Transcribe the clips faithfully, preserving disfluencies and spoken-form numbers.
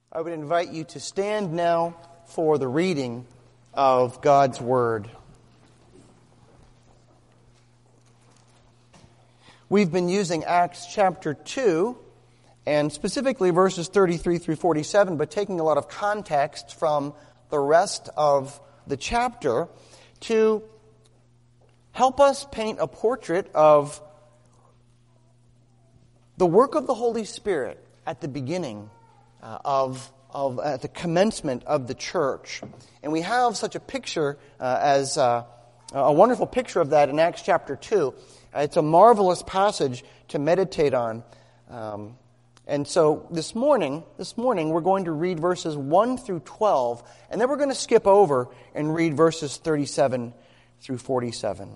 I would invite you to stand now for the reading of God's Word. We've been using Acts chapter two, and specifically verses thirty-three through forty-seven, but taking a lot of context from the rest of the chapter to help us paint a portrait of the work of the Holy Spirit at the beginning uh, of, of at the commencement of the church. And we have such a picture uh, as uh, a wonderful picture of that in Acts chapter two. Uh, it's a marvelous passage to meditate on. Um, and so this morning, this morning we're going to read verses one through twelve, and then we're going to skip over and read verses thirty-seven through forty-seven.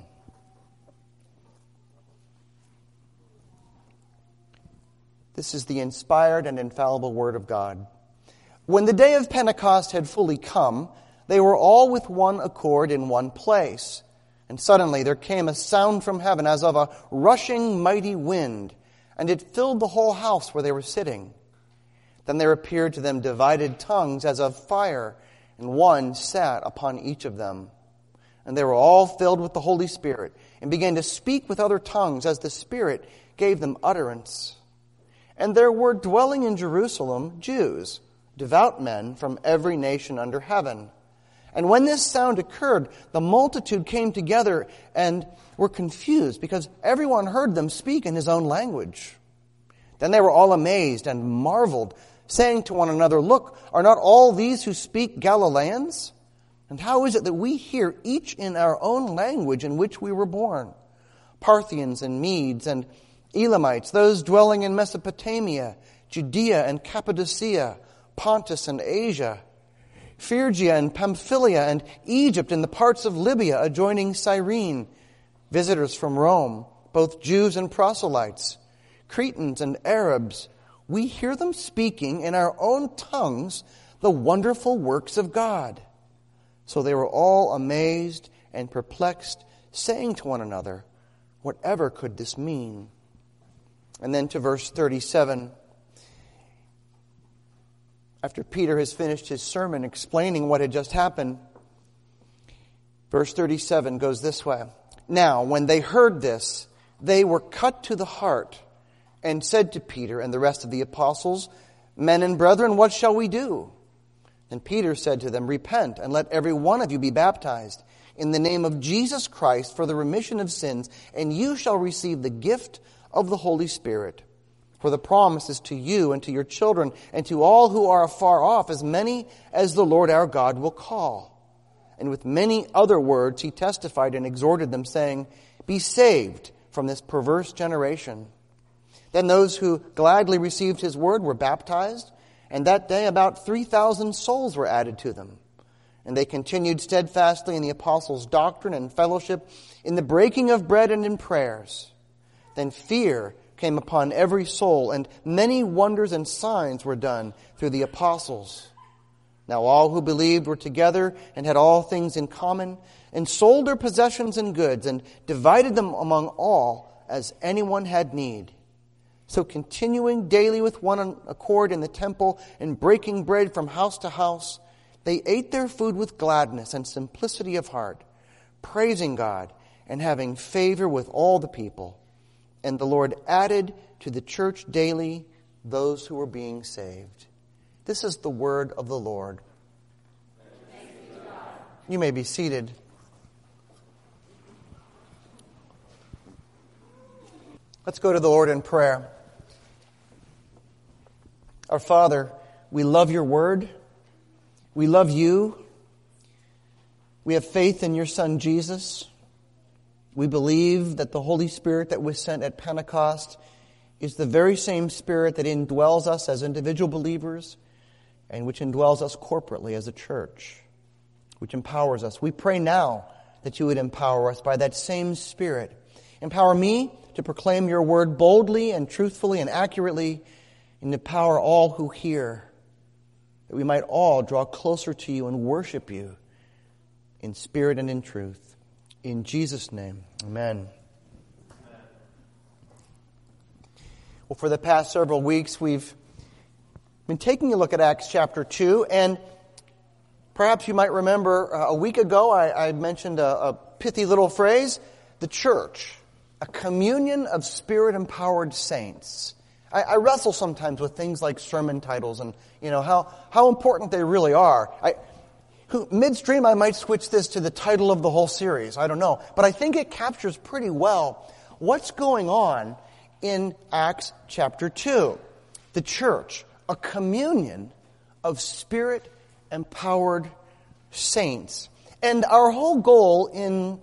This is the inspired and infallible Word of God. When the day of Pentecost had fully come, they were all with one accord in one place. And suddenly there came a sound from heaven as of a rushing mighty wind, and it filled the whole house where they were sitting. Then there appeared to them divided tongues as of fire, and one sat upon each of them. And they were all filled with the Holy Spirit, and began to speak with other tongues as the Spirit gave them utterance. And there were dwelling in Jerusalem Jews, devout men from every nation under heaven. And when this sound occurred, the multitude came together and were confused, because everyone heard them speak in his own language. Then they were all amazed and marveled, saying to one another, "Look, are not all these who speak Galileans? And how is it that we hear each in our own language in which we were born? Parthians and Medes and Elamites, those dwelling in Mesopotamia, Judea and Cappadocia, Pontus and Asia, Phrygia and Pamphylia and Egypt and the parts of Libya adjoining Cyrene, visitors from Rome, both Jews and proselytes, Cretans and Arabs, we hear them speaking in our own tongues the wonderful works of God." So they were all amazed and perplexed, saying to one another, "Whatever could this mean?" And then to verse thirty-seven. After Peter has finished his sermon explaining what had just happened, verse thirty-seven goes this way. "Now, when they heard this, they were cut to the heart and said to Peter and the rest of the apostles, 'Men and brethren, what shall we do?' And Peter said to them, 'Repent and let every one of you be baptized in the name of Jesus Christ for the remission of sins, and you shall receive the gift of the Holy Spirit. For the promise is to you and to your children and to all who are afar off, as many as the Lord our God will call.' And with many other words he testified and exhorted them, saying, 'Be saved from this perverse generation.' Then those who gladly received his word were baptized, and that day about three thousand souls were added to them. And they continued steadfastly in the apostles' doctrine and fellowship, in the breaking of bread and in prayers. Then fear came upon every soul, and many wonders and signs were done through the apostles. Now all who believed were together and had all things in common, and sold their possessions and goods, and divided them among all as anyone had need. So continuing daily with one accord in the temple, and breaking bread from house to house, they ate their food with gladness and simplicity of heart, praising God and having favor with all the people. And the Lord added to the church daily those who were being saved." This is the word of the Lord. Thanks be to God. You may be seated. Let's go to the Lord in prayer. Our Father, we love your word. We love you. We have faith in your Son, Jesus. We believe that the Holy Spirit that was sent at Pentecost is the very same Spirit that indwells us as individual believers and which indwells us corporately as a church, which empowers us. We pray now that you would empower us by that same Spirit. Empower me to proclaim your word boldly and truthfully and accurately, and empower all who hear, that we might all draw closer to you and worship you in spirit and in truth. In Jesus' name, amen. Well, for the past several weeks, we've I've been taking a look at Acts chapter two, and perhaps you might remember uh, a week ago I, I mentioned a, a pithy little phrase, the church, a communion of Spirit-empowered saints. I, I wrestle sometimes with things like sermon titles and, you know, how, how important they really are. I, who, midstream, I might switch this to the title of the whole series. I don't know. But I think it captures pretty well what's going on in Acts chapter two. The church, a communion of Spirit-empowered saints. And our whole goal in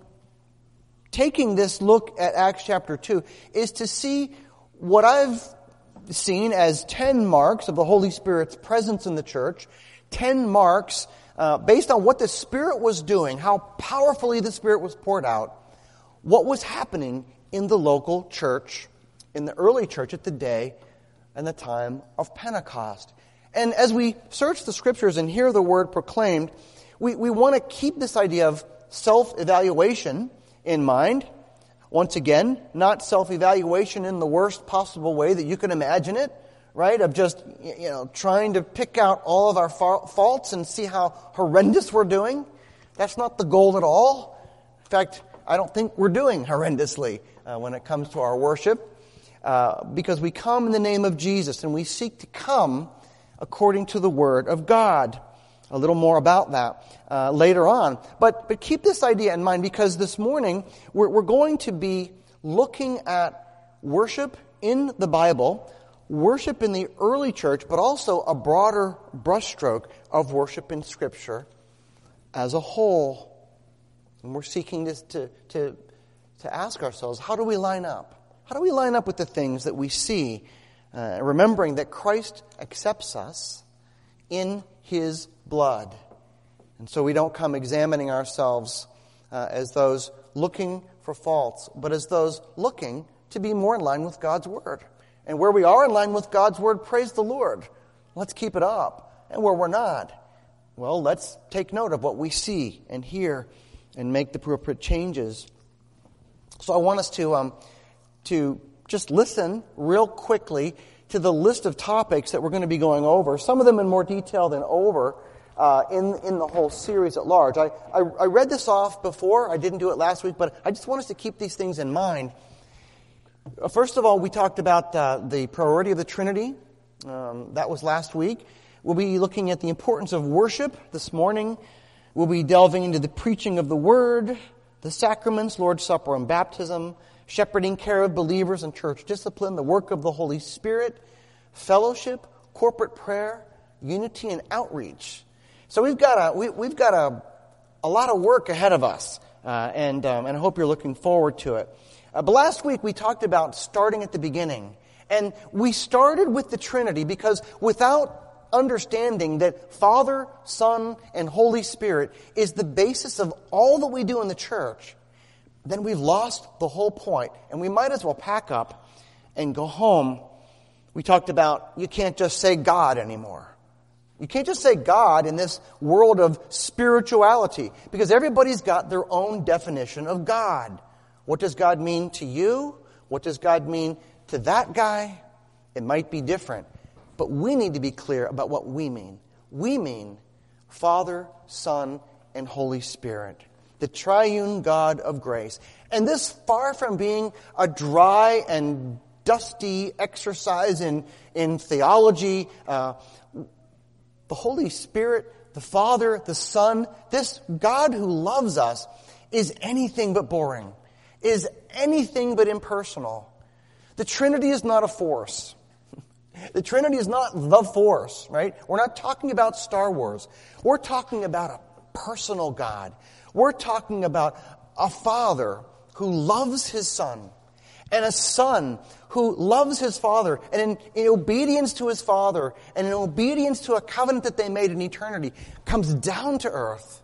taking this look at Acts chapter two is to see what I've seen as ten marks of the Holy Spirit's presence in the church, ten marks uh, based on what the Spirit was doing, how powerfully the Spirit was poured out, what was happening in the local church, in the early church at the day and the time of Pentecost. And as we search the Scriptures and hear the word proclaimed, we, we want to keep this idea of self-evaluation in mind. Once again, not self-evaluation in the worst possible way that you can imagine it, right? Of just, you know, trying to pick out all of our fa- faults and see how horrendous we're doing. That's not the goal at all. In fact, I don't think we're doing horrendously uh, when it comes to our worship, uh, because we come in the name of Jesus and we seek to come according to the Word of God. A little more about that uh, later on. But but keep this idea in mind, because this morning we're, we're going to be looking at worship in the Bible, worship in the early church, but also a broader brushstroke of worship in Scripture as a whole. And we're seeking this to, to, to ask ourselves, how do we line up? How do we line up with the things that we see, uh, remembering that Christ accepts us in His blood. And so we don't come examining ourselves uh, as those looking for faults, but as those looking to be more in line with God's Word. And where we are in line with God's Word, praise the Lord. Let's keep it up. And where we're not, well, let's take note of what we see and hear and make the appropriate changes. So I want us to um, to just listen real quickly to the list of topics that we're going to be going over, some of them in more detail than over uh, in, in the whole series at large. I, I, I read this off before. I didn't do it last week, but I just want us to keep these things in mind. First of all, we talked about uh, the priority of the Trinity. Um, that was last week. We'll be looking at the importance of worship this morning. We'll be delving into the preaching of the Word, the sacraments, Lord's Supper and baptism, shepherding care of believers and church discipline, the work of the Holy Spirit, fellowship, corporate prayer, unity, and outreach. So we've got a we, we've got a a lot of work ahead of us, uh, and um, and I hope you're looking forward to it. Uh, but last week we talked about starting at the beginning, and we started with the Trinity because without understanding that Father, Son, and Holy Spirit is the basis of all that we do in the church, then we've lost the whole point, and we might as well pack up and go home. We talked about you can't just say God anymore. You can't just say God in this world of spirituality, because everybody's got their own definition of God. What does God mean to you? What does God mean to that guy? It might be different, but we need to be clear about what we mean. We mean Father, Son, and Holy Spirit, the triune God of grace. And this, far from being a dry and dusty exercise in, in theology, uh, the Holy Spirit, the Father, the Son, this God who loves us is anything but boring, is anything but impersonal. The Trinity is not a force. The Trinity is not the force, right? We're not talking about Star Wars. We're talking about a personal God. We're talking about a Father who loves His Son, and a Son who loves His Father, and in, in obedience to His Father, and in obedience to a covenant that they made in eternity, comes down to earth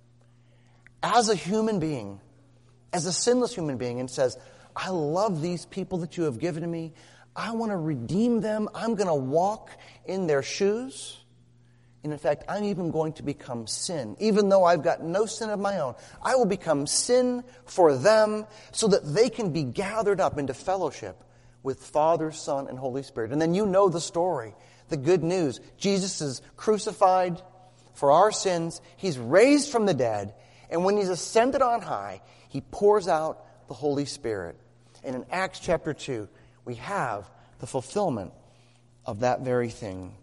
as a human being, as a sinless human being, and says, I love these people that you have given to me. I want to redeem them. I'm going to walk in their shoes. And in fact, I'm even going to become sin. Even though I've got no sin of my own, I will become sin for them so that they can be gathered up into fellowship with Father, Son, and Holy Spirit. And then you know the story. the good news. Jesus is crucified for our sins. He's raised from the dead. And when he's ascended on high, he pours out the Holy Spirit. And in Acts chapter two, we have the fulfillment of that very thing.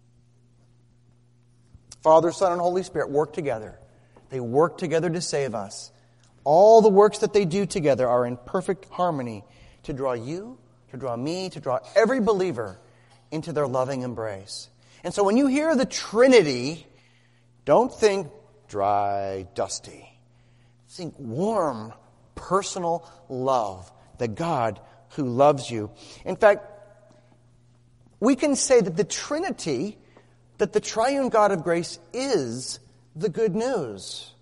Father, Son, and Holy Spirit work together. They work together to save us. All the works that they do together are in perfect harmony to draw you, to draw me, to draw every believer into their loving embrace. And so when you hear the Trinity, don't think dry, dusty. Think warm, personal love, the God who loves you. In fact, we can say that the Trinity, that the triune God of grace is the good news.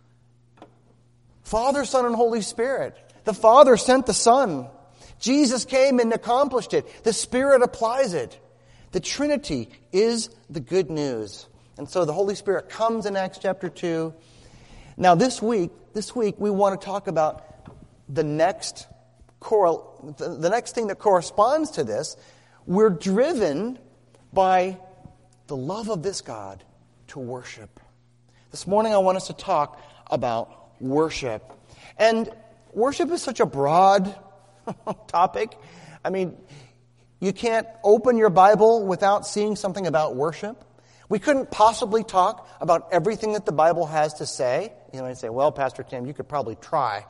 Father, Son, and Holy Spirit. The Father sent the Son. Jesus came and accomplished it. The Spirit applies it. The Trinity is the good news. And so the Holy Spirit comes in Acts chapter two. Now this week, this week we want to talk about the next choral, the, the next thing that corresponds to this. We're driven by the love of this God to worship. This morning I want us to talk about worship. And worship is such a broad topic. I mean, you can't open your Bible without seeing something about worship. We couldn't possibly talk about everything that the Bible has to say. You know, I say, well, Pastor Tim, you could probably try.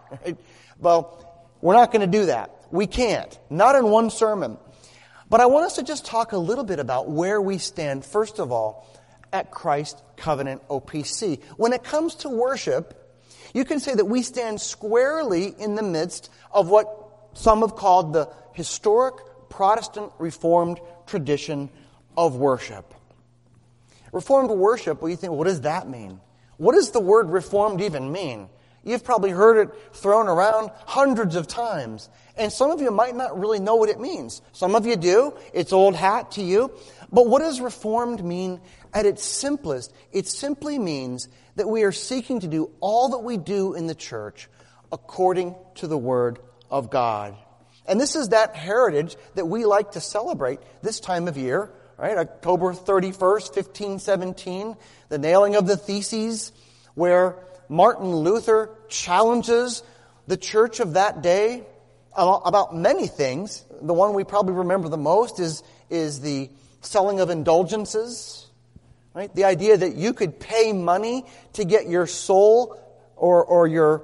Well, we're not going to do that. We can't. Not in one sermon. But I want us to just talk a little bit about where we stand, first of all, at Christ Covenant O P C. When it comes to worship, you can say that we stand squarely in the midst of what some have called the historic Protestant Reformed tradition of worship. Reformed worship, well, you think, what does that mean? What does the word reformed even mean? You've probably heard it thrown around hundreds of times. And some of you might not really know what it means. Some of you do. It's old hat to you. But what does reformed mean at its simplest? It simply means that we are seeking to do all that we do in the church according to the Word of God. And this is that heritage that we like to celebrate this time of year, right? October thirty-first, fifteen seventeen, the nailing of the Theses, where Martin Luther challenges the church of that day about many things. The one we probably remember the most is, is the selling of indulgences, right? The idea that you could pay money to get your soul or, or your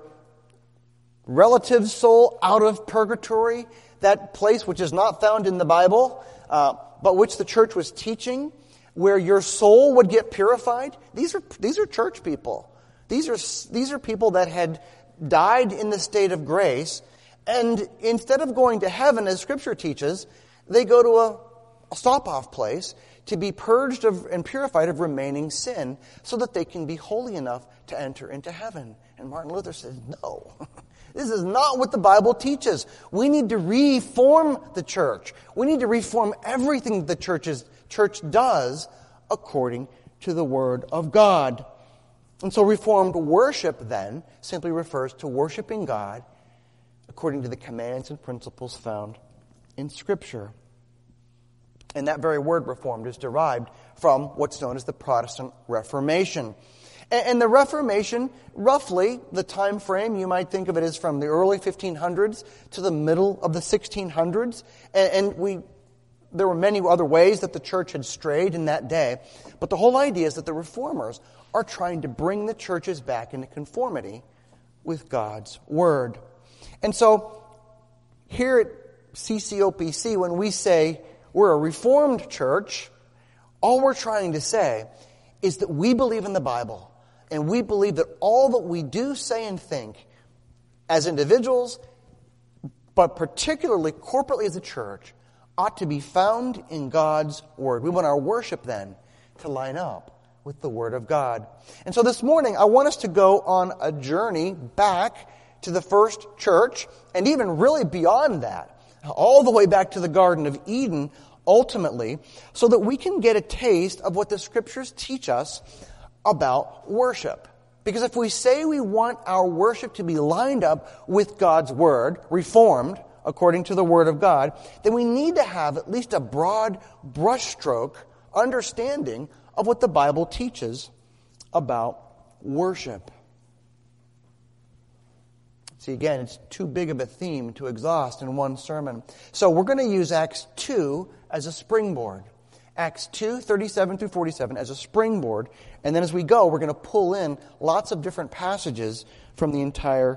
relative's soul out of purgatory, that place which is not found in the Bible, uh, but which the church was teaching, where your soul would get purified. These are these are church people. These are these are people that had died in the state of grace, and instead of going to heaven, as Scripture teaches, they go to a, a stop-off place to be purged of and purified of remaining sin, so that they can be holy enough to enter into heaven. And Martin Luther says, no. This is not what the Bible teaches. We need to reform the church. We need to reform everything the church's, church does according to the Word of God. And so Reformed worship, then, simply refers to worshiping God according to the commands and principles found in Scripture. And that very word Reformed is derived from what's known as the Protestant Reformation. And the Reformation, roughly, the time frame, you might think of it as from the early fifteen hundreds to the middle of the sixteen hundreds. And we, there were many other ways that the church had strayed in that day. But the whole idea is that the Reformers are trying to bring the churches back into conformity with God's Word. And so, here at C C O P C, when we say we're a Reformed church, all we're trying to say is that we believe in the Bible. And we believe that all that we do, say, and think as individuals, but particularly corporately as a church, ought to be found in God's Word. We want our worship, then, to line up with the Word of God. And so this morning, I want us to go on a journey back to the first church, and even really beyond that, all the way back to the Garden of Eden, ultimately, so that we can get a taste of what the Scriptures teach us about worship. Because if we say we want our worship to be lined up with God's Word, reformed according to the Word of God, then we need to have at least a broad brushstroke understanding of what the Bible teaches about worship. See, again, it's too big of a theme to exhaust in one sermon. So we're going to use Acts two as a springboard. Acts two, thirty-seven through forty-seven as a springboard. And then as we go, we're going to pull in lots of different passages from the entire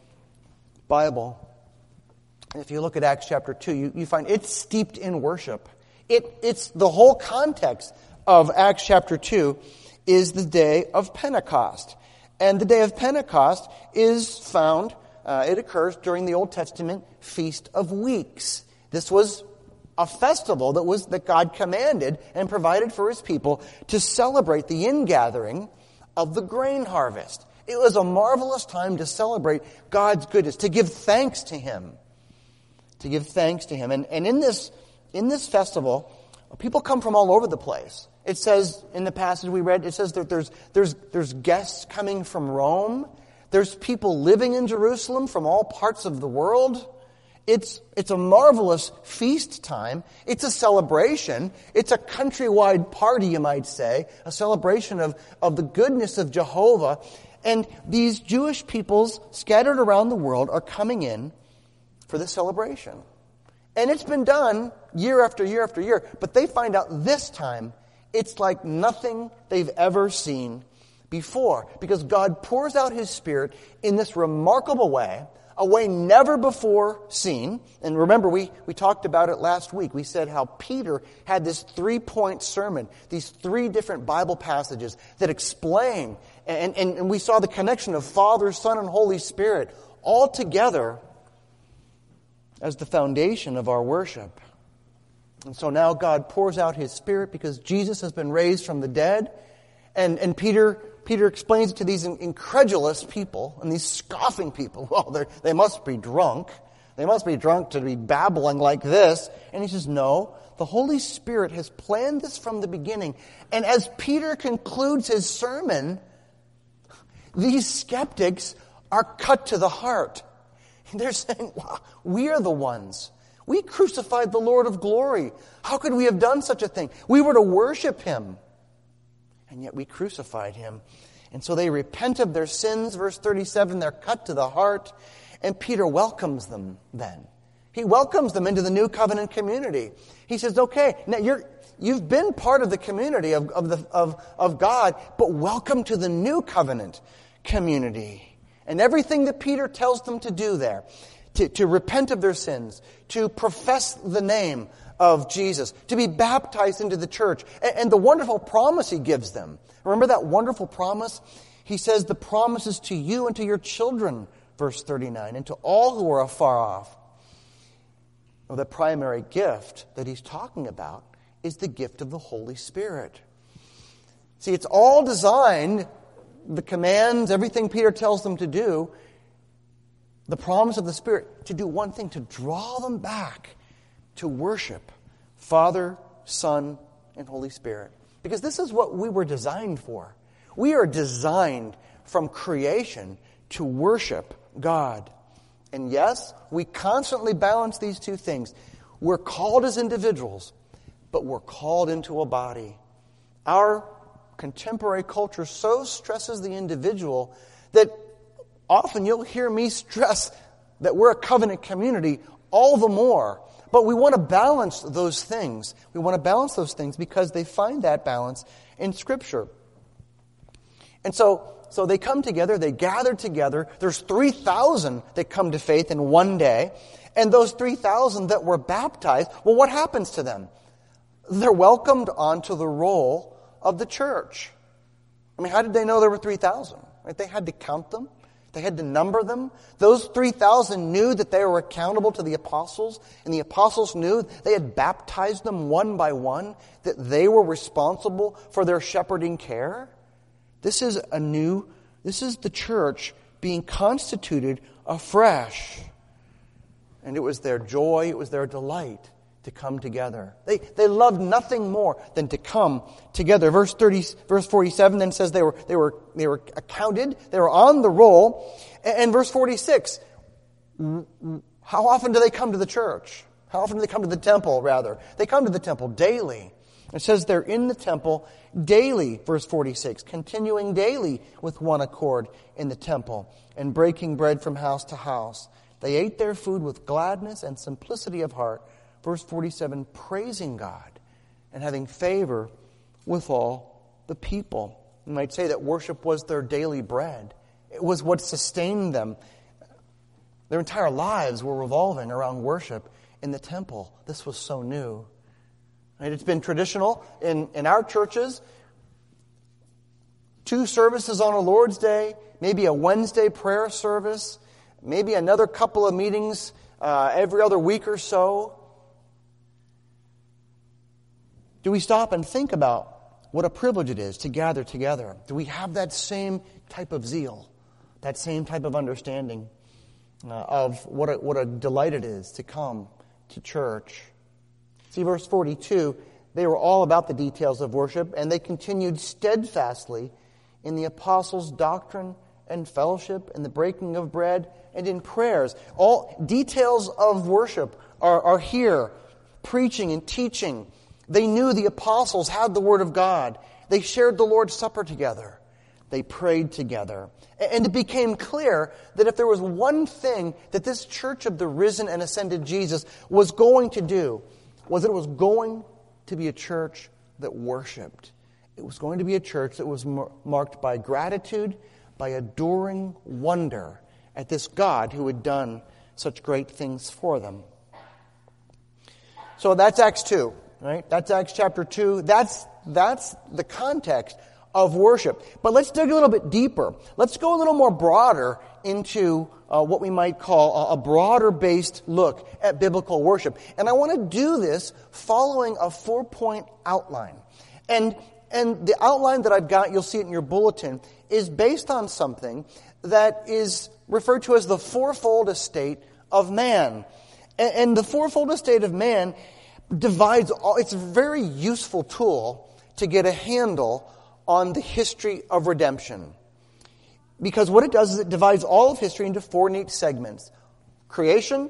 Bible. And if you look at Acts chapter two, you, you find it's steeped in worship. It, it's the whole context of Acts chapter two is the day of Pentecost. And the day of Pentecost is found, uh, it occurs during the Old Testament Feast of Weeks. This was a festival that was that God commanded and provided for His people to celebrate the ingathering of the grain harvest. It was a marvelous time to celebrate God's goodness, to give thanks to Him. To give thanks to Him. And, and in this in this festival, people come from all over the place. It says in the passage we read, it says that there's there's there's guests coming from Rome. There's people living in Jerusalem from all parts of the world. It's it's a marvelous feast time. It's a celebration. It's a countrywide party, you might say, a celebration of, of the goodness of Jehovah. And these Jewish peoples scattered around the world are coming in for this celebration. And it's been done year after year after year, but they find out this time it's like nothing they've ever seen before, because God pours out His Spirit in this remarkable way, a way never before seen. And remember, we, we talked about it last week. We said how Peter had this three-point sermon, these three different Bible passages that explain, and, and, and we saw the connection of Father, Son, and Holy Spirit all together as the foundation of our worship. And so now God pours out His Spirit because Jesus has been raised from the dead. And, and Peter Peter explains it to these incredulous people and these scoffing people. Well, they must be drunk. They must be drunk to be babbling like this. And he says, no, the Holy Spirit has planned this from the beginning. And as Peter concludes his sermon, these skeptics are cut to the heart. They're saying, wow, we are the ones. We crucified the Lord of glory. How could we have done such a thing? We were to worship Him. And yet we crucified Him. And so they repent of their sins. Verse thirty-seven, they're cut to the heart. And Peter welcomes them then. He welcomes them into the new covenant community. He says, okay, now you're, you've been part of the community of, of, the, of, of God, but welcome to the new covenant community. And everything that Peter tells them to do there, to, to repent of their sins, to profess the name of Jesus, to be baptized into the church, and, and the wonderful promise He gives them. Remember that wonderful promise? He says the promise is to you and to your children, verse thirty-nine, and to all who are afar off. Well, the primary gift that he's talking about is the gift of the Holy Spirit. See, it's all designed, the commands, everything Peter tells them to do, the promise of the Spirit, to do one thing, to draw them back to worship Father, Son, and Holy Spirit. Because this is what we were designed for. We are designed from creation to worship God. And yes, we constantly balance these two things. We're called as individuals, but we're called into a body. Our contemporary culture so stresses the individual that often you'll hear me stress that we're a covenant community all the more. But we want to balance those things. We want to balance those things because they find that balance in Scripture. And so, so they come together, they gather together. There's three thousand that come to faith in one day. And those three thousand that were baptized, well, what happens to them? They're welcomed onto the roll of the church. I mean, how did they know there were three thousand? Right? They had to count them. They had to number them. Those three thousand knew that they were accountable to the apostles, and the apostles knew they had baptized them one by one, that they were responsible for their shepherding care. This is a new, this is the church being constituted afresh. And it was their joy, it was their delight to come together. They they loved nothing more than to come together. Verse thirty, verse forty-seven then says they were they were they were accounted, they were on the roll. And, and verse forty-six, how often do they come to the church? How often do they come to the temple, rather? They come to the temple daily. It says they're in the temple daily, verse forty-six, continuing daily with one accord in the temple and breaking bread from house to house. They ate their food with gladness and simplicity of heart. Verse forty-seven, praising God and having favor with all the people. You might say that worship was their daily bread. It was what sustained them. Their entire lives were revolving around worship in the temple. This was so new. Right? It's been traditional in, in our churches. Two services on a Lord's Day, maybe a Wednesday prayer service, maybe another couple of meetings uh, every other week or so. Do we stop and think about what a privilege it is to gather together? Do we have that same type of zeal, that same type of understanding uh, of what a, what a delight it is to come to church? See, verse forty-two, they were all about the details of worship, and they continued steadfastly in the apostles' doctrine and fellowship, in the breaking of bread, and in prayers. All details of worship are, are here, preaching and teaching. They knew the apostles had the Word of God. They shared the Lord's Supper together. They prayed together. And it became clear that if there was one thing that this church of the risen and ascended Jesus was going to do, was that it was going to be a church that worshiped. It was going to be a church that was mar- marked by gratitude, by adoring wonder at this God who had done such great things for them. So that's Acts two. Right? That's Acts chapter two. That's, that's the context of worship. But let's dig a little bit deeper. Let's go a little more broader into uh, what we might call a, a broader-based look at biblical worship. And I want to do this following a four-point outline. And, and the outline that I've got, you'll see it in your bulletin, is based on something that is referred to as the fourfold estate of man. And, and the fourfold estate of man divides all. It's a very useful tool to get a handle on the history of redemption. Because what it does is it divides all of history into four neat segments. Creation,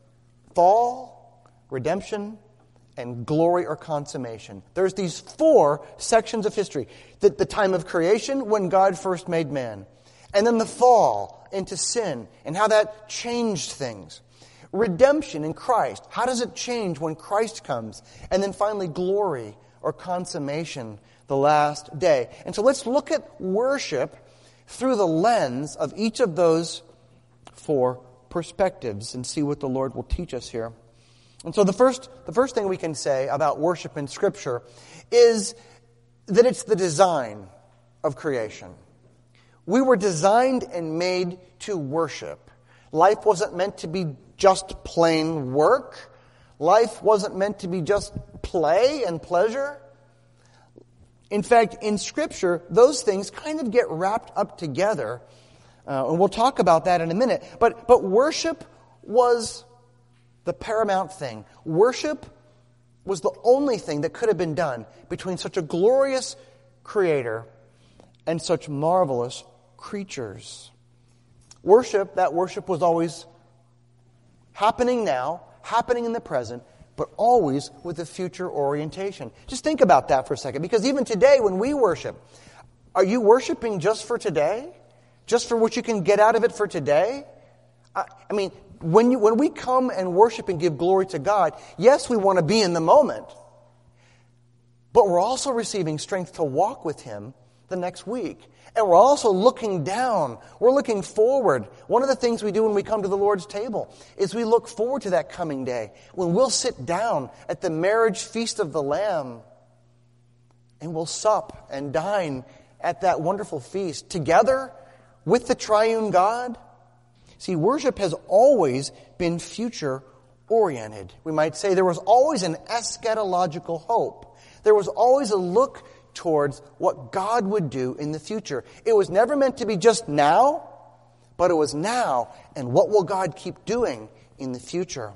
fall, redemption, and glory or consummation. There's these four sections of history. The, the time of creation, when God first made man. And then the fall into sin and how that changed things. Redemption in Christ. How does it change when Christ comes? And then finally, glory or consummation, the last day. And so let's look at worship through the lens of each of those four perspectives and see what the Lord will teach us here. And so the first, the first thing we can say about worship in Scripture is that it's the design of creation. We were designed and made to worship. Life wasn't meant to be just plain work. Life wasn't meant to be just play and pleasure. In fact, in Scripture, those things kind of get wrapped up together. Uh, and we'll talk about that in a minute. But, but worship was the paramount thing. Worship was the only thing that could have been done between such a glorious Creator and such marvelous creatures. Worship, that worship was always happening now, happening in the present, but always with a future orientation. Just think about that for a second, because even today when we worship, are you worshiping just for today? Just for what you can get out of it for today? I, I mean, when you when we come and worship and give glory to God, yes, we want to be in the moment, but we're also receiving strength to walk with Him the next week. And we're also looking down. We're looking forward. One of the things we do when we come to the Lord's table is we look forward to that coming day when we'll sit down at the marriage feast of the Lamb and we'll sup and dine at that wonderful feast together with the triune God. See, worship has always been future-oriented. We might say there was always an eschatological hope. There was always a look towards what God would do in the future. It was never meant to be just now, but it was now, and what will God keep doing in the future?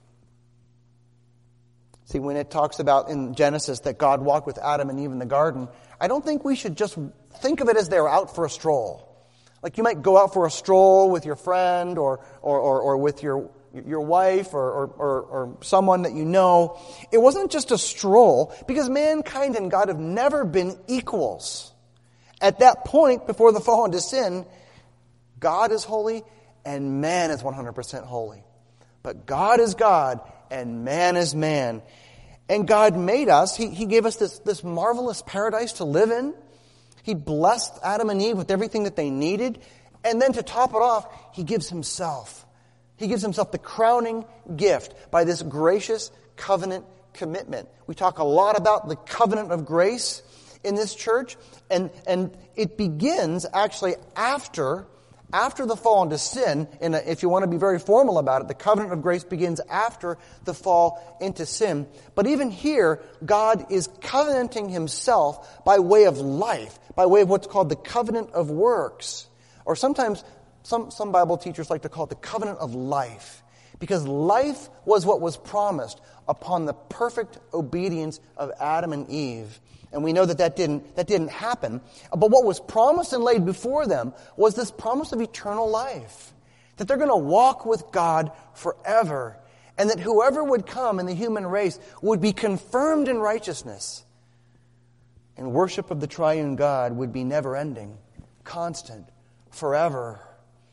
See, when it talks about in Genesis that God walked with Adam and Eve in the garden, I don't think we should just think of it as they were out for a stroll. Like you might go out for a stroll with your friend or or, or, or with your your wife or, or, or, or someone that you know. It wasn't just a stroll, because mankind and God have never been equals. At that point, before the fall into sin, God is holy and man is one hundred percent holy. But God is God and man is man. And God made us, He, he gave us this, this marvelous paradise to live in. He blessed Adam and Eve with everything that they needed. And then to top it off, He gives Himself. He gives Himself the crowning gift by this gracious covenant commitment. We talk a lot about the covenant of grace in this church, and, and it begins actually after, after the fall into sin. And if you want to be very formal about it, the covenant of grace begins after the fall into sin. But even here, God is covenanting Himself by way of life, by way of what's called the covenant of works. Or sometimes some, some Bible teachers like to call it the covenant of life. Because life was what was promised upon the perfect obedience of Adam and Eve. And we know that that didn't, that didn't happen. But what was promised and laid before them was this promise of eternal life. That they're going to walk with God forever. And that whoever would come in the human race would be confirmed in righteousness. And worship of the triune God would be never-ending, constant, forever.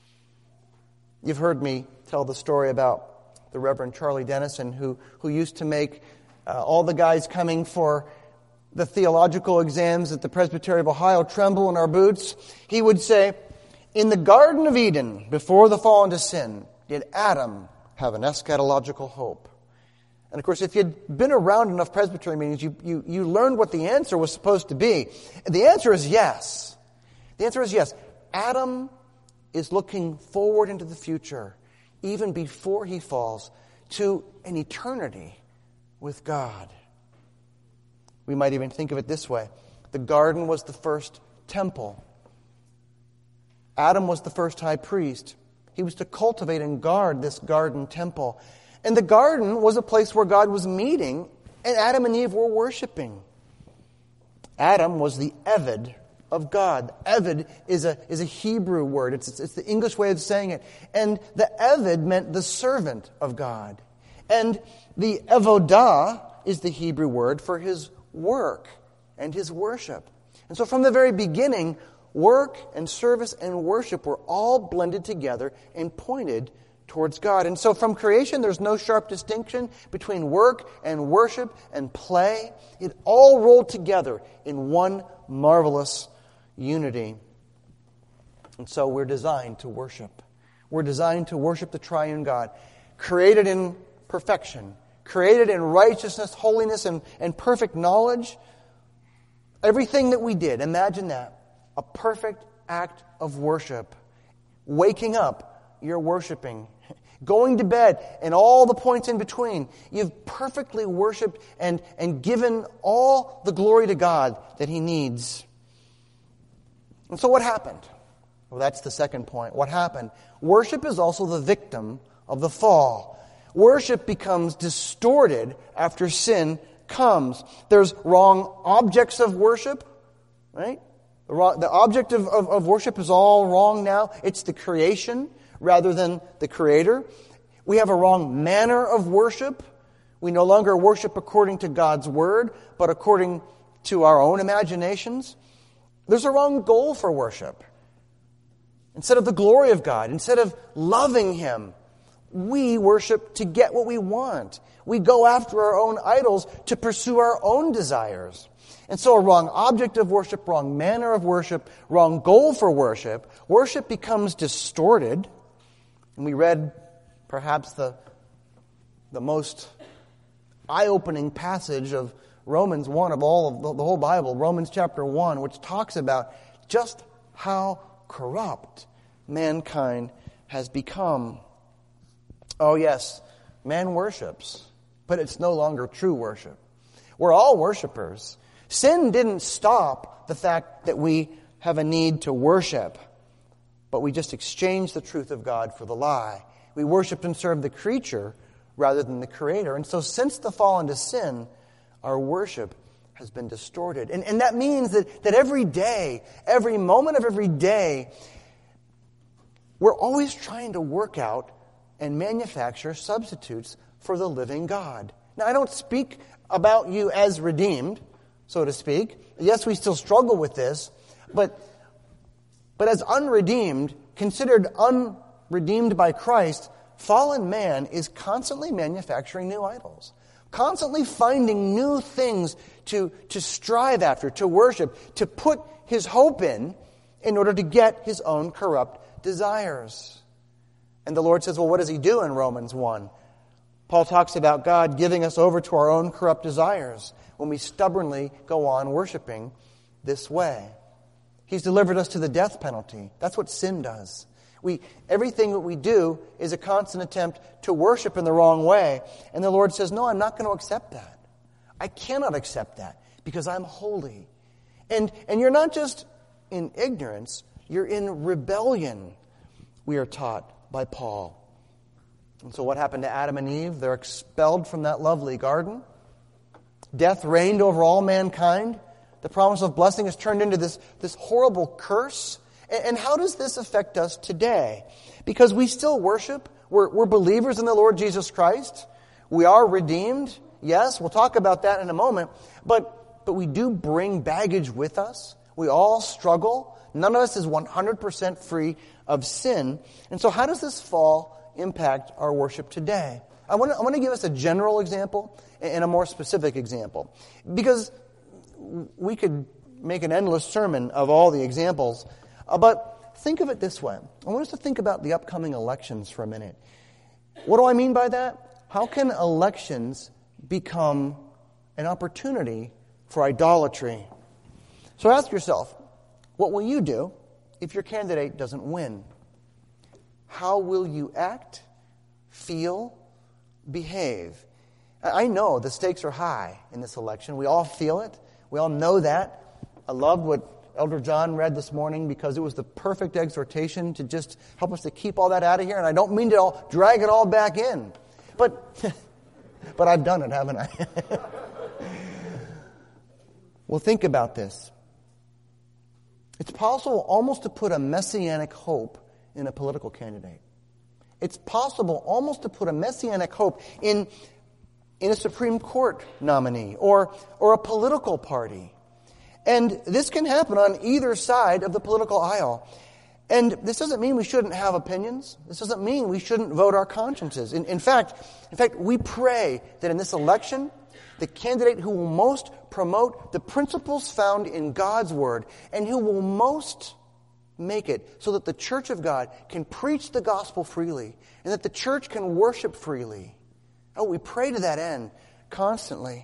You've heard me tell the story about the Reverend Charlie Dennison, who, who used to make uh, all the guys coming for the theological exams at the Presbytery of Ohio tremble in our boots. He would say, in the Garden of Eden, before the fall into sin, did Adam have an eschatological hope? And of course, if you'd been around enough Presbytery meetings, you, you, you learned what the answer was supposed to be. And the answer is yes. The answer is yes. Adam is looking forward into the future, even before he falls, to an eternity with God. We might even think of it this way. The garden was the first temple. Adam was the first high priest. He was to cultivate and guard this garden temple. And the garden was a place where God was meeting, and Adam and Eve were worshiping. Adam was the Eved of God. Eved is a, is a Hebrew word. It's, it's, it's the English way of saying it. And the Eved meant the servant of God. And the Evodah is the Hebrew word for his work and his worship. And so from the very beginning, work and service and worship were all blended together and pointed towards God. And so from creation, there's no sharp distinction between work and worship and play. It all rolled together in one marvelous unity. And so we're designed to worship. We're designed to worship the triune God, created in perfection, created in righteousness, holiness, and, and perfect knowledge. Everything that we did, imagine that, a perfect act of worship. Waking up, you're worshiping. Going to bed, and all the points in between, you've perfectly worshiped and, and given all the glory to God that He needs. And so what happened? Well, that's the second point. What happened? Worship is also the victim of the fall. Worship becomes distorted after sin comes. There's wrong objects of worship, right? The, wrong, the object of, of, of worship is all wrong now. It's the creation rather than the Creator. We have a wrong manner of worship. We no longer worship according to God's Word, but according to our own imaginations. There's a wrong goal for worship. Instead of the glory of God, instead of loving Him, we worship to get what we want. We go after our own idols to pursue our own desires. And so a wrong object of worship, wrong manner of worship, wrong goal for worship, worship becomes distorted. And we read perhaps the, the most eye-opening passage of Romans one of all of the, the whole Bible, Romans chapter one, which talks about just how corrupt mankind has become. Oh yes, man worships, but it's no longer true worship. We're all worshipers. Sin didn't stop the fact that we have a need to worship, but we just exchanged the truth of God for the lie. We worshiped and served the creature rather than the Creator. And so since the fall into sin, our worship has been distorted. And, and that means that, that every day, every moment of every day, we're always trying to work out and manufacture substitutes for the living God. Now, I don't speak about you as redeemed, so to speak. Yes, we still struggle with this, but, but as unredeemed, considered unredeemed by Christ, fallen man is constantly manufacturing new idols, constantly finding new things to, to strive after, to worship, to put his hope in, in order to get his own corrupt desires. And the Lord says, well, what does he do in Romans one? Paul talks about God giving us over to our own corrupt desires when we stubbornly go on worshiping this way. He's delivered us to the death penalty. That's what sin does. We, everything that we do is a constant attempt to worship in the wrong way. And the Lord says, no, I'm not going to accept that. I cannot accept that because I'm holy. And, and you're not just in ignorance, you're in rebellion, we are taught by Paul. And so what happened to Adam and Eve? They're expelled from that lovely garden. Death reigned over all mankind. The promise of blessing is turned into this, this horrible curse. And, and how does this affect us today? Because we still worship. We're, we're believers in the Lord Jesus Christ. We are redeemed. Yes, we'll talk about that in a moment. But, but we do bring baggage with us. We all struggle. None of us is one hundred percent free of sin. And so how does this fall impact our worship today? I want to, I want to give us a general example and a more specific example. Because we could make an endless sermon of all the examples. Uh, but think of it this way. I want us to think about the upcoming elections for a minute. What do I mean by that? How can elections become an opportunity for idolatry? So ask yourself, what will you do if your candidate doesn't win? How will you act, feel, behave? I know the stakes are high in this election. We all feel it. We all know that. I loved what Elder John read this morning because it was the perfect exhortation to just help us to keep all that out of here. And I don't mean to all drag it all back in. But, but I've done it, haven't I? Well, think about this. It's possible almost to put a messianic hope in a political candidate. It's possible almost to put a messianic hope in, in a Supreme Court nominee or, or a political party. And this can happen on either side of the political aisle. And this doesn't mean we shouldn't have opinions. This doesn't mean we shouldn't vote our consciences. In, in fact, in fact, we pray that in this election, the candidate who will most promote the principles found in God's Word and who will most make it so that the Church of God can preach the gospel freely and that the church can worship freely. Oh, we pray to that end constantly.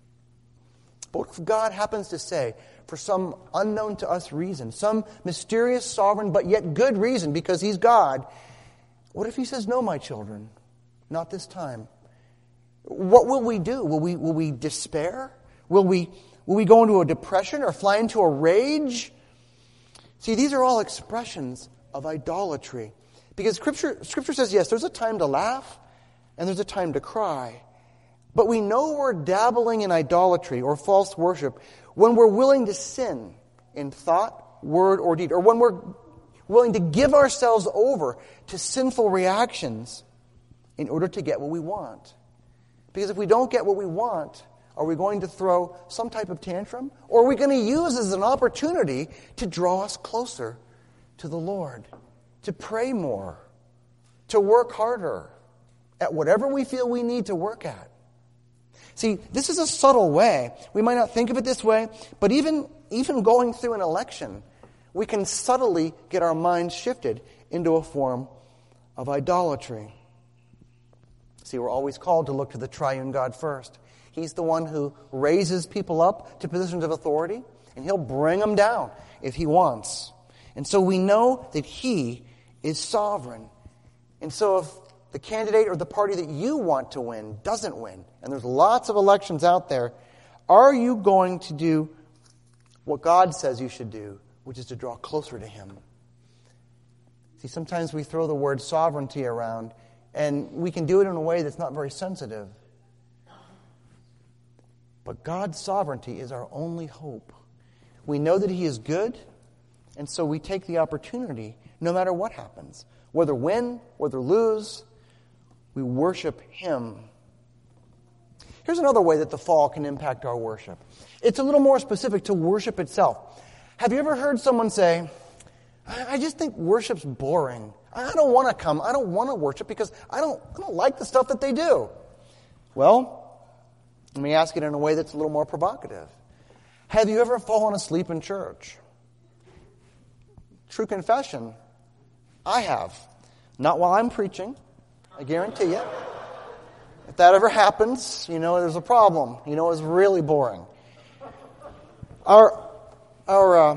But what if God happens to say, for some unknown to us reason, some mysterious, sovereign, but yet good reason because He's God, what if He says, no, my children, not this time? What will we do? Will we, will we despair? Will we, will we go into a depression or fly into a rage? See, these are all expressions of idolatry. Because Scripture, Scripture says, yes, there's a time to laugh and there's a time to cry. But we know we're dabbling in idolatry or false worship when we're willing to sin in thought, word, or deed, or when we're willing to give ourselves over to sinful reactions in order to get what we want. Because if we don't get what we want, are we going to throw some type of tantrum? Or are we going to use as an opportunity to draw us closer to the Lord, to pray more, to work harder at whatever we feel we need to work at? See, this is a subtle way. We might not think of it this way, but even, even going through an election, we can subtly get our minds shifted into a form of idolatry. See, we're always called to look to the triune God first. He's the one who raises people up to positions of authority, and He'll bring them down if He wants. And so we know that He is sovereign. And so if the candidate or the party that you want to win doesn't win, and there's lots of elections out there, are you going to do what God says you should do, which is to draw closer to Him? See, sometimes we throw the word sovereignty around, and we can do it in a way that's not very sensitive. But God's sovereignty is our only hope. We know that He is good, and so we take the opportunity, no matter what happens, whether win, whether lose, We worship Him. Here's another way that the fall can impact our worship. It's a little more specific to worship itself. Have you ever heard someone say, I just think worship's boring. I don't want to come. I don't want to worship because I don't, I don't like the stuff that they do. Well, let me ask it in a way that's a little more provocative. Have you ever fallen asleep in church? True confession, I have. Not while I'm preaching, I guarantee you. If that ever happens, you know there's a problem. You know it's really boring. Our, our uh,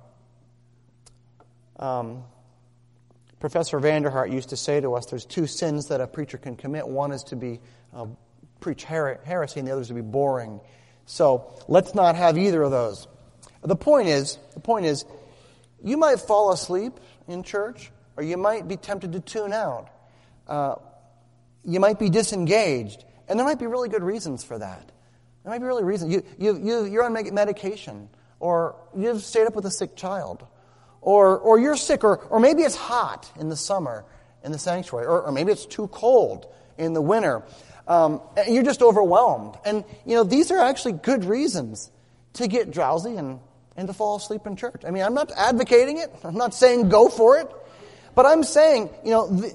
um, Professor Vanderhart used to say to us, there's two sins that a preacher can commit. One is to be uh, preach her- heresy, and the other is to be boring. So let's not have either of those. The point is, the point is, you might fall asleep in church, or you might be tempted to tune out. Uh, you might be disengaged, and there might be really good reasons for that. There might be really reasons. You, you, you, you're on medication, or you've stayed up with a sick child, or or you're sick, or or maybe it's hot in the summer in the sanctuary, or, or maybe it's too cold in the winter. Um, and you're just overwhelmed. And, you know, these are actually good reasons to get drowsy and, and to fall asleep in church. I mean, I'm not advocating it. I'm not saying go for it. But I'm saying, you know, the,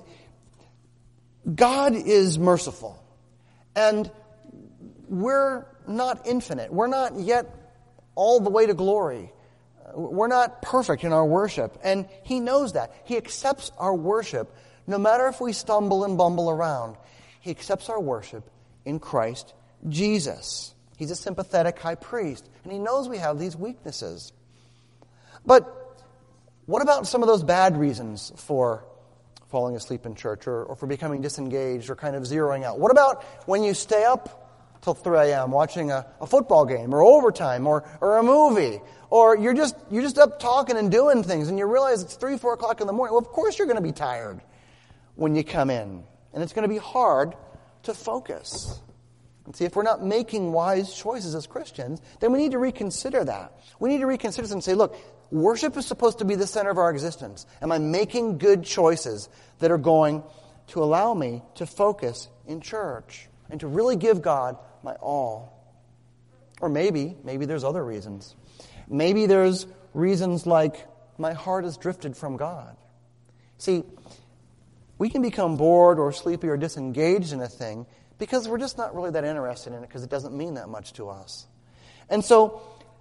God is merciful. And we're not infinite. We're not yet all the way to glory. We're not perfect in our worship. And He knows that. He accepts our worship no matter if we stumble and bumble around. He accepts our worship in Christ Jesus. He's a sympathetic high priest, and He knows we have these weaknesses. But what about some of those bad reasons for falling asleep in church, or, or for becoming disengaged, or kind of zeroing out? What about when you stay up till three a.m. watching a, a football game, or overtime, or, or a movie, or you're just you're just up talking and doing things, and you realize it's three, four o'clock in the morning? Well, of course you're going to be tired when you come in. And it's going to be hard to focus. And see, if we're not making wise choices as Christians, then we need to reconsider that. We need to reconsider this and say, look, worship is supposed to be the center of our existence. Am I making good choices that are going to allow me to focus in church and to really give God my all? Or maybe, maybe there's other reasons. Maybe there's reasons like my heart has drifted from God. See, we can become bored or sleepy or disengaged in a thing because we're just not really that interested in it because it doesn't mean that much to us. And so,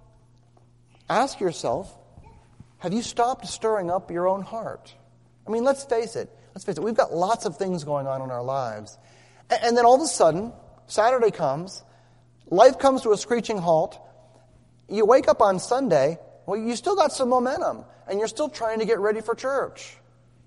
ask yourself, have you stopped stirring up your own heart? I mean, let's face it. Let's face it. We've got lots of things going on in our lives. And then all of a sudden, Saturday comes, life comes to a screeching halt. You wake up on Sunday, well, you still got some momentum, and you're still trying to get ready for church.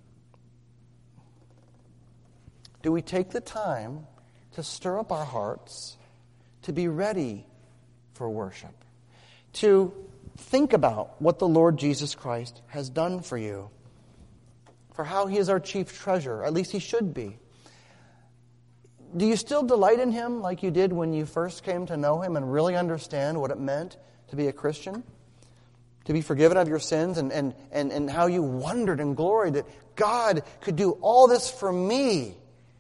Do we take the time to stir up our hearts, to be ready for worship, to think about what the Lord Jesus Christ has done for you, for how He is our chief treasure, at least He should be? Do you still delight in Him like you did when you first came to know Him and really understand what it meant to be a Christian? To be forgiven of your sins, and, and, and, and how you wondered and gloried that God could do all this for me.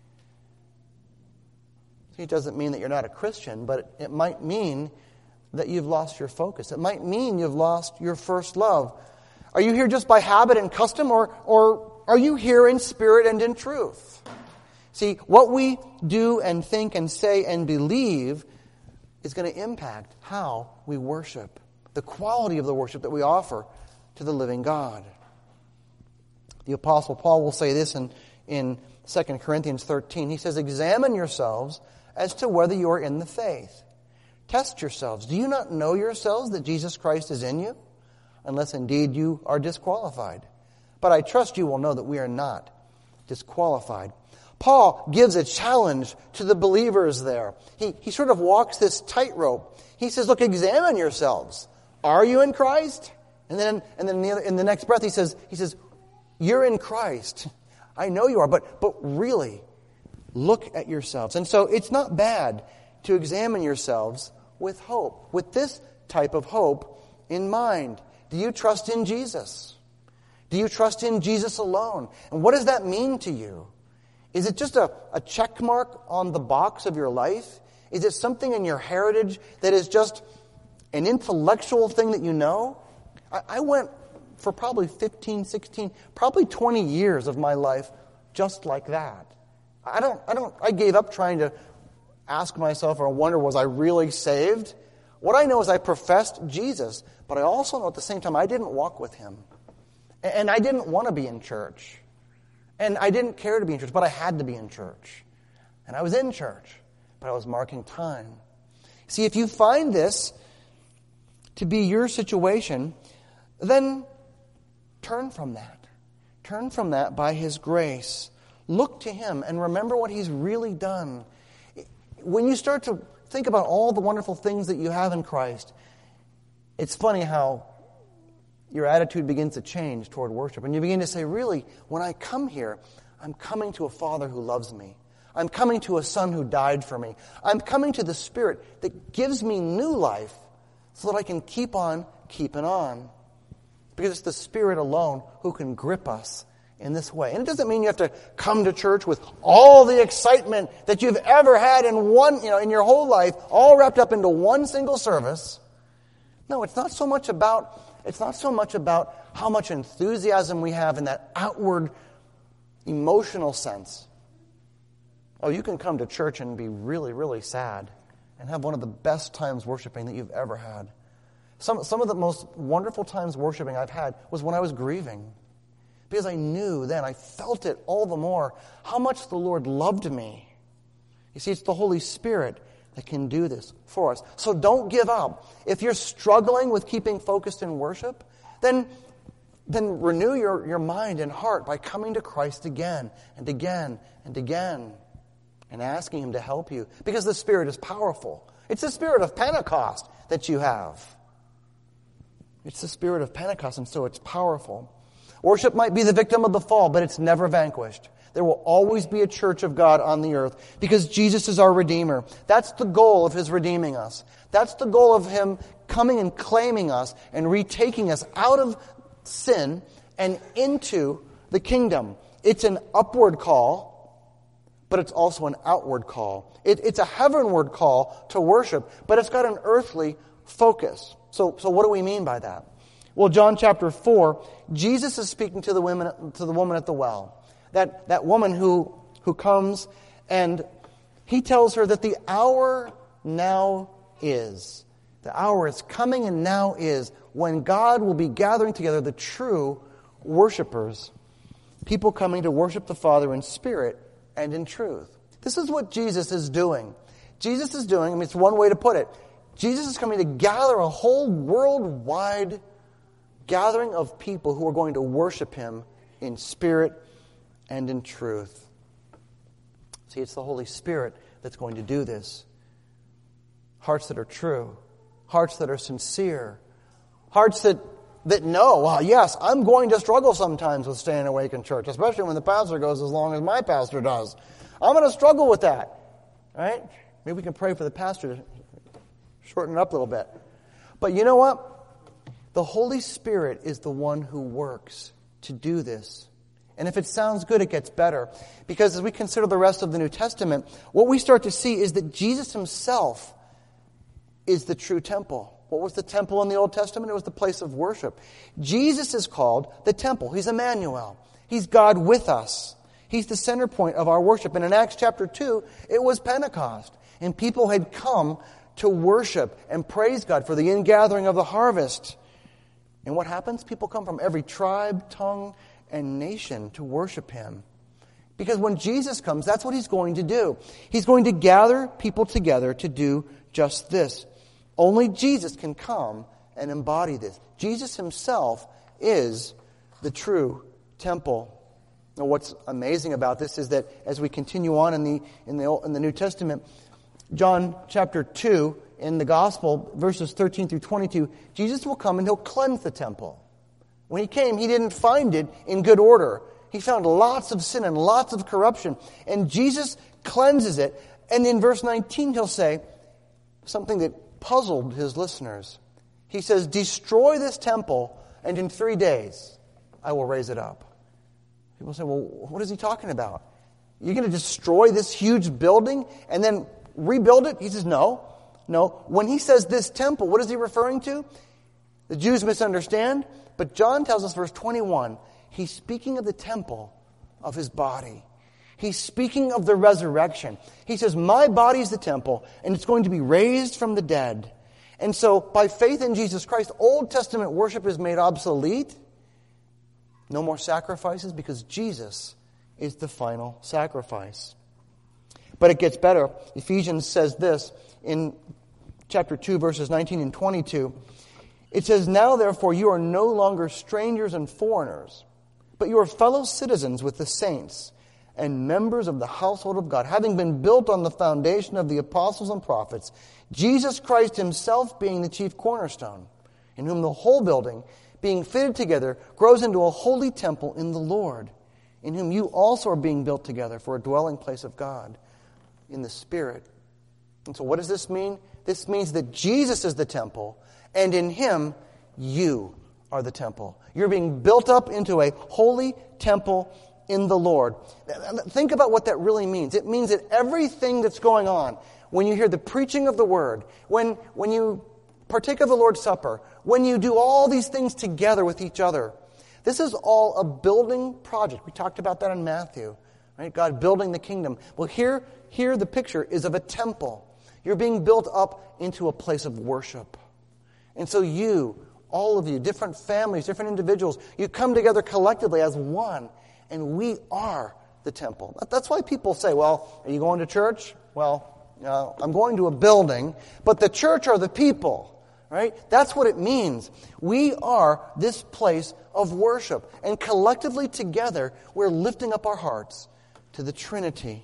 It doesn't mean that you're not a Christian, but it might mean that you've lost your focus. It might mean you've lost your first love. Are you here just by habit and custom, or, or are you here in spirit and in truth? See, what we do and think and say and believe is going to impact how we worship, the quality of the worship that we offer to the living God. The Apostle Paul will say this in, in Second Corinthians thirteen. He says, examine yourselves as to whether you are in the faith. Test yourselves. Do you not know yourselves that Jesus Christ is in you? Unless indeed you are disqualified. But I trust you will know that we are not disqualified. Paul gives a challenge to the believers there. He, he sort of walks this tightrope. He says, look, examine yourselves. Are you in Christ? And then, and then in, the other, in the next breath he says, he says, you're in Christ. I know you are, but but really, look at yourselves. And so it's not bad to examine yourselves with hope, with this type of hope in mind. Do you trust in Jesus? Do you trust in Jesus alone? And what does that mean to you? Is it just a, a check mark on the box of your life? Is it something in your heritage that is just an intellectual thing that you know? I, I went for probably fifteen, sixteen, probably twenty years of my life just like that. I don't, I don't, I gave up trying to ask myself or wonder, was I really saved? What I know is I professed Jesus, but I also know at the same time I didn't walk with him. And I didn't want to be in church. And I didn't care to be in church, but I had to be in church. And I was in church, but I was marking time. See, if you find this to be your situation, then turn from that. Turn from that by his grace. Look to him and remember what he's really done. When you start to think about all the wonderful things that you have in Christ, it's funny how your attitude begins to change toward worship. And you begin to say, really, when I come here, I'm coming to a Father who loves me. I'm coming to a Son who died for me. I'm coming to the Spirit that gives me new life so that I can keep on keeping on. Because it's the Spirit alone who can grip us in this way. And it doesn't mean you have to come to church with all the excitement that you've ever had in one, you know, in your whole life, all wrapped up into one single service. No, it's not so much about It's not so much about how much enthusiasm we have in that outward emotional sense. Oh, you can come to church and be really, really sad and have one of the best times worshiping that you've ever had. Some, some of the most wonderful times worshiping I've had was when I was grieving. Because I knew then, I felt it all the more, how much the Lord loved me. You see, it's the Holy Spirit that can do this for us. So don't give up. If you're struggling with keeping focused in worship, then, then renew your, your mind and heart by coming to Christ again and again and again and asking him to help you. Because the Spirit is powerful. It's the Spirit of Pentecost that you have. It's the Spirit of Pentecost, and so it's powerful. Worship might be the victim of the fall, but it's never vanquished. There will always be a church of God on the earth because Jesus is our Redeemer. That's the goal of his redeeming us. That's the goal of him coming and claiming us and retaking us out of sin and into the kingdom. It's an upward call, but it's also an outward call. It, it's a heavenward call to worship, but it's got an earthly focus. So, so what do we mean by that? Well, John chapter four, Jesus is speaking to the women, to the woman at the well. That, that woman who, who comes and he tells her that the hour now is. The hour is coming and now is when God will be gathering together the true worshipers. People coming to worship the Father in spirit and in truth. This is what Jesus is doing. Jesus is doing, I mean, it's one way to put it. Jesus is coming to gather a whole worldwide gathering of people who are going to worship him in spirit and in truth. See, it's the Holy Spirit that's going to do this. Hearts that are true. Hearts that are sincere. Hearts that, that know, well, yes, I'm going to struggle sometimes with staying awake in church, especially when the pastor goes as long as my pastor does. I'm going to struggle with that. Right? Maybe we can pray for the pastor to shorten it up a little bit. But you know what? The Holy Spirit is the one who works to do this. And if it sounds good, it gets better. Because as we consider the rest of the New Testament, what we start to see is that Jesus himself is the true temple. What was the temple in the Old Testament? It was the place of worship. Jesus is called the temple. He's Emmanuel. He's God with us. He's the center point of our worship. And in Acts chapter two, it was Pentecost. And people had come to worship and praise God for the ingathering of the harvest. And what happens? People come from every tribe, tongue, and nation to worship him. Because when Jesus comes, that's what he's going to do. He's going to gather people together to do just this. Only Jesus can come and embody this. Jesus himself is the true temple. Now, what's amazing about this is that as we continue on in the in the in the New Testament, John chapter two in the Gospel, verses thirteen through twenty-two, Jesus will come and he'll cleanse the temple. When he came, he didn't find it in good order. He found lots of sin and lots of corruption. And Jesus cleanses it. And in verse nineteen, he'll say something that puzzled his listeners. He says, destroy this temple, and in three days I will raise it up. People say, well, what is he talking about? You're going to destroy this huge building and then rebuild it? He says, no. No. When he says this temple, what is he referring to? The Jews misunderstand, but John tells us, verse twenty-one, he's speaking of the temple of his body. He's speaking of the resurrection. He says, my body is the temple, and it's going to be raised from the dead. And so, by faith in Jesus Christ, Old Testament worship is made obsolete. No more sacrifices, because Jesus is the final sacrifice. But it gets better. Ephesians says this in chapter two, verses nineteen and twenty-two. It says, now therefore you are no longer strangers and foreigners, but you are fellow citizens with the saints and members of the household of God, having been built on the foundation of the apostles and prophets, Jesus Christ himself being the chief cornerstone, in whom the whole building, being fitted together, grows into a holy temple in the Lord, in whom you also are being built together for a dwelling place of God in the Spirit. And so what does this mean? This means that Jesus is the temple, and in him, you are the temple. You're being built up into a holy temple in the Lord. Think about what that really means. It means that everything that's going on, when you hear the preaching of the Word, when, when you partake of the Lord's Supper, when you do all these things together with each other, this is all a building project. We talked about that in Matthew, right? God building the kingdom. Well, here, here the picture is of a temple. You're being built up into a place of worship. And so you, all of you, different families, different individuals, you come together collectively as one, and we are the temple. That's why people say, well, are you going to church? Well, uh, I'm going to a building, but the church are the people, right? That's what it means. We are this place of worship, and collectively together, we're lifting up our hearts to the Trinity.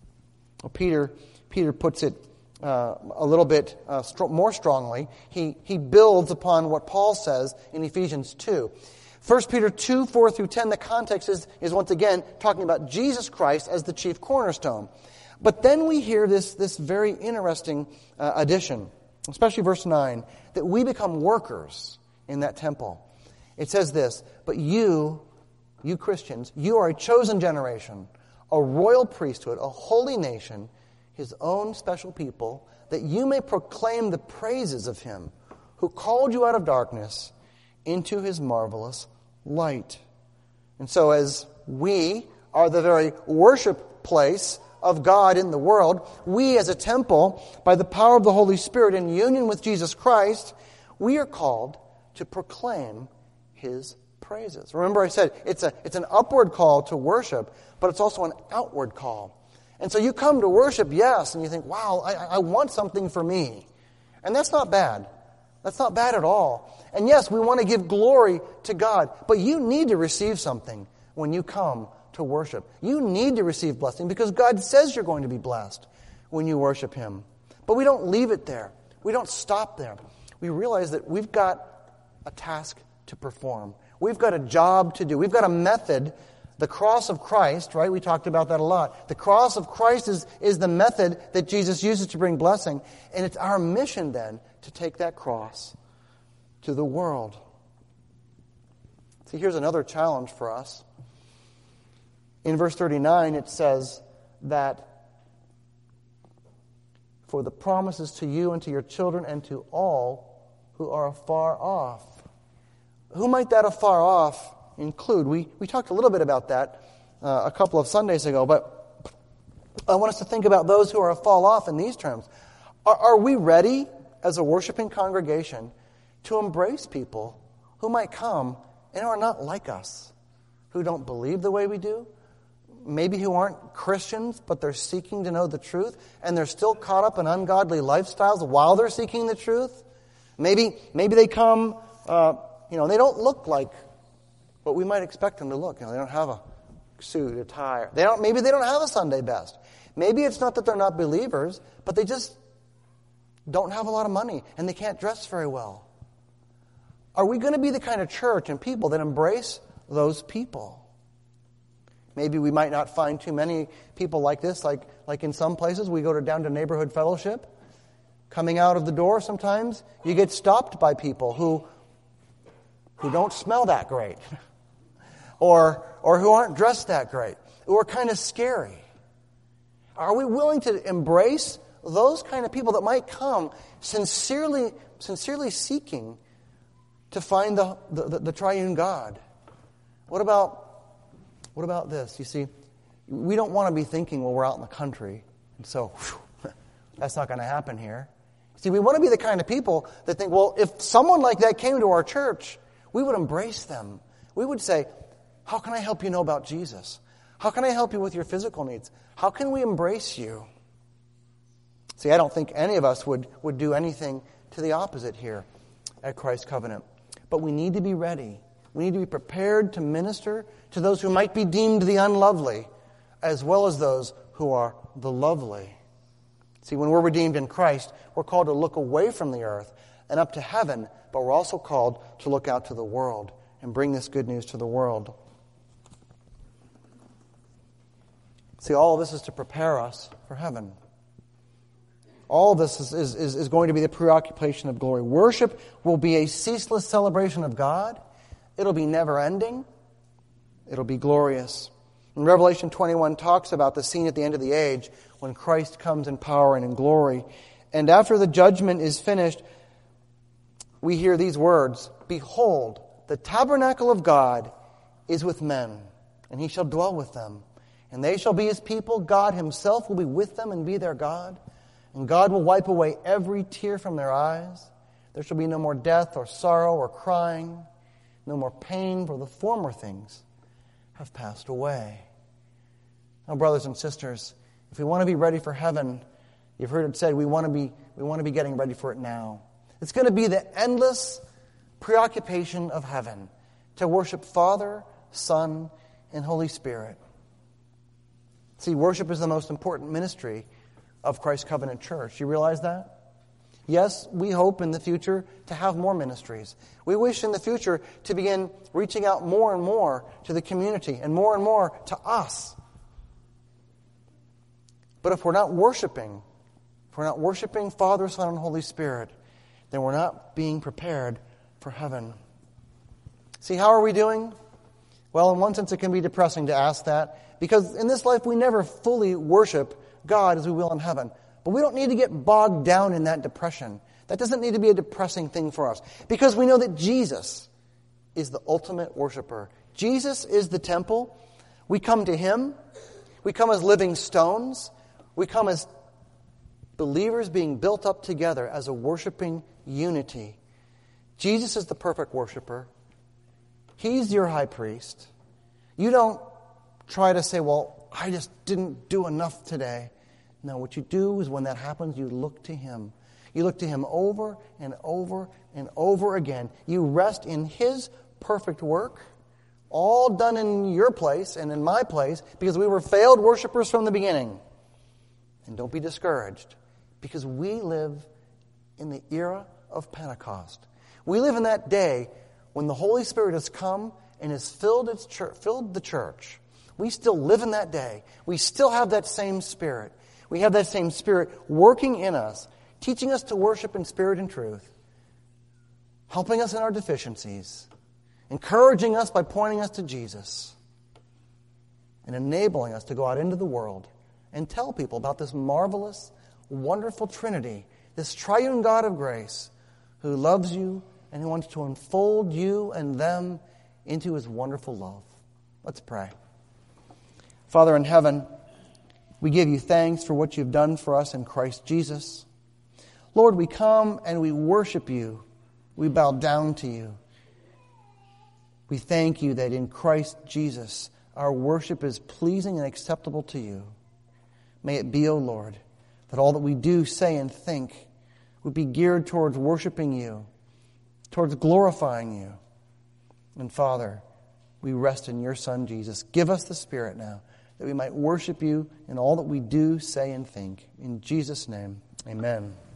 Well, Peter, Peter puts it Uh, a little bit uh, str- more strongly. He he builds upon what Paul says in Ephesians two. First Peter two, four through ten, the context is, is once again talking about Jesus Christ as the chief cornerstone. But then we hear this, this very interesting uh, addition, especially verse nine, that we become workers in that temple. It says this, but you, you Christians, you are a chosen generation, a royal priesthood, a holy nation, his own special people, that you may proclaim the praises of him who called you out of darkness into his marvelous light. And so as we are the very worship place of God in the world, we as a temple, by the power of the Holy Spirit in union with Jesus Christ, we are called to proclaim his praises. Remember I said it's a it's an upward call to worship, but it's also an outward call. And so you come to worship, yes, and you think, wow, I, I want something for me. And that's not bad. That's not bad at all. And yes, we want to give glory to God, but you need to receive something when you come to worship. You need to receive blessing because God says you're going to be blessed when you worship him. But we don't leave it there. We don't stop there. We realize that we've got a task to perform. We've got a job to do. We've got a method. The cross of Christ, right? We talked about that a lot. The cross of Christ is, is the method that Jesus uses to bring blessing. And it's our mission then to take that cross to the world. See, here's another challenge for us. In verse thirty-nine, it says that for the promises to you and to your children and to all who are afar off. Who might that afar off include? We we talked a little bit about that uh, a couple of Sundays ago, but I want us to think about those who are afar off in these terms. Are, are we ready as a worshiping congregation to embrace people who might come and are not like us, who don't believe the way we do, maybe who aren't Christians, but they're seeking to know the truth, and they're still caught up in ungodly lifestyles while they're seeking the truth? Maybe maybe they come, uh, you know, they don't look like what we might expect them to look. You know, they don't have a suit, a tie. They don't. Maybe they don't have a Sunday best. Maybe it's not that they're not believers, but they just don't have a lot of money and they can't dress very well. Are we going to be the kind of church and people that embrace those people? Maybe we might not find too many people like this, like like in some places we go to down to neighborhood fellowship. Coming out of the door sometimes, you get stopped by people who who don't smell that great. or or who aren't dressed that great. Who are kind of scary. Are we willing to embrace those kind of people that might come sincerely, sincerely seeking to find the, the, the triune God? What about, what about this? You see, we don't want to be thinking, well, we're out in the country, and so whew, that's not going to happen here. See, we want to be the kind of people that think, well, if someone like that came to our church, we would embrace them. We would say, how can I help you know about Jesus? How can I help you with your physical needs? How can we embrace you? See, I don't think any of us would, would do anything to the opposite here at Christ Covenant. But we need to be ready. We need to be prepared to minister to those who might be deemed the unlovely, as well as those who are the lovely. See, when we're redeemed in Christ, we're called to look away from the earth and up to heaven, but we're also called to look out to the world and bring this good news to the world. See, all of this is to prepare us for heaven. All of this is, is, is going to be the preoccupation of glory. Worship will be a ceaseless celebration of God. It'll be never-ending. It'll be glorious. And Revelation twenty-one talks about the scene at the end of the age when Christ comes in power and in glory. And after the judgment is finished, we hear these words, "Behold, the tabernacle of God is with men, and he shall dwell with them. And they shall be his people. God himself will be with them and be their God. And God will wipe away every tear from their eyes. There shall be no more death or sorrow or crying, no more pain, for the former things have passed away." Now, brothers and sisters, if we want to be ready for heaven, you've heard it said, we want to be, we want to be getting ready for it now. It's going to be the endless preoccupation of heaven to worship Father, Son, and Holy Spirit. See, worship is the most important ministry of Christ Covenant Church. You realize that? Yes, we hope in the future to have more ministries. We wish in the future to begin reaching out more and more to the community and more and more to us. But if we're not worshiping, if we're not worshiping Father, Son, and Holy Spirit, then we're not being prepared for heaven. See, how are we doing? Well, in one sense, it can be depressing to ask that, because in this life we never fully worship God as we will in heaven. But we don't need to get bogged down in that depression. That doesn't need to be a depressing thing for us, because we know that Jesus is the ultimate worshiper. Jesus is the temple. We come to him. We come as living stones. We come as believers being built up together as a worshiping unity. Jesus is the perfect worshiper. He's your high priest. You don't try to say, well, I just didn't do enough today. No, what you do is when that happens, you look to him. You look to him over and over and over again. You rest in his perfect work, all done in your place and in my place, because we were failed worshipers from the beginning. And don't be discouraged, because we live in the era of Pentecost. We live in that day when the Holy Spirit has come and has filled its church, filled the church. We still live in that day. We still have that same Spirit. We have that same Spirit working in us, teaching us to worship in spirit and truth, helping us in our deficiencies, encouraging us by pointing us to Jesus, and enabling us to go out into the world and tell people about this marvelous, wonderful Trinity, this triune God of grace who loves you and who wants to unfold you and them into his wonderful love. Let's pray. Father in heaven, we give you thanks for what you've done for us in Christ Jesus. Lord, we come and we worship you. We bow down to you. We thank you that in Christ Jesus, our worship is pleasing and acceptable to you. May it be, O Lord, that all that we do, say, and think would be geared towards worshiping you, towards glorifying you. And Father, we rest in your Son, Jesus. Give us the Spirit now, that we might worship you in all that we do, say, and think. In Jesus' name, amen.